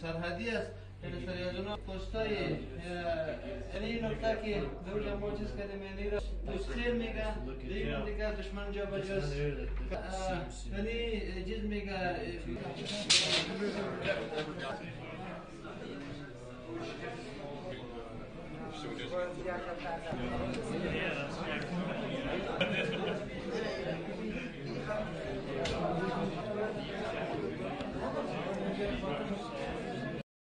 سرحدی است. یعنی سری از اونا پستای یعنی این نقطه که دولا ما چیز کردیم یعنی را پستخیل میگه دیگه دیگه دشمن جا بجاست یعنی چیز میگه Yeah.